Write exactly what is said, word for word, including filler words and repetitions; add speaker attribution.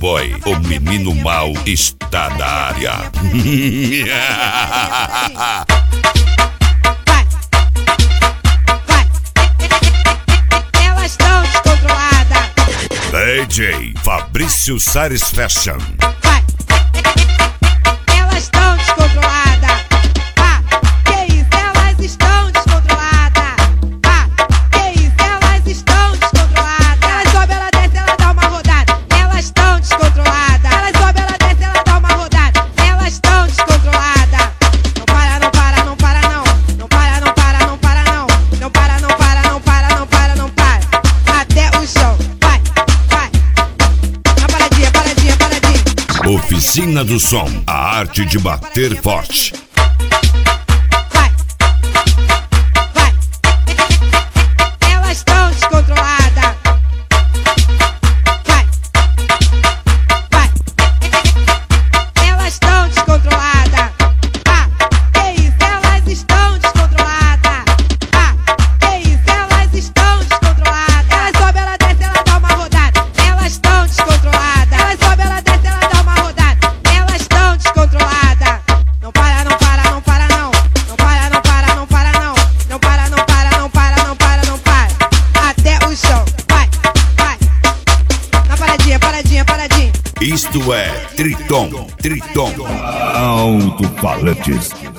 Speaker 1: Boy, o menino mal está na área.
Speaker 2: Vai, vai, elas estão descontroladas.
Speaker 1: D J Fabrício Sares Fashion.
Speaker 2: Vai, elas estão descontroladas. Ah, que isso, elas estão descontroladas. Ah, que isso, elas estão descontroladas. Ela sobe, ela desce, ela dá uma rodada. Elas estão descontroladas. Ela sobe, ela desce, ela dá uma rodada. Elas estão descontroladas. Não para, não para, não para não. Não para, não para, não para não. Não para, não para, não para, não para, não para. Até o chão. Vai, vai. Uma paradinha, paradinha, paradinha.
Speaker 1: Oficina do Som, a arte de bater forte.
Speaker 2: Vai, vai, elas estão descontroladas. Vai, vai, elas estão descontroladas. Ah, que isso, elas estão descontroladas. Ah, que isso, elas estão descontroladas. Ela sobe, ela desce, ela dá uma rodada. Elas estão descontroladas. Ela sobe, ela desce, ela dá uma rodada. Elas estão descontroladas. Não para, não para, não para não. Não para, não para, não para não. Não para, não para, não para, não para, não para. Até o chão. Vai, vai. Na paradinha, paradinha, paradinha.
Speaker 1: Isto é Triton, Triton.
Speaker 3: Alto-falantes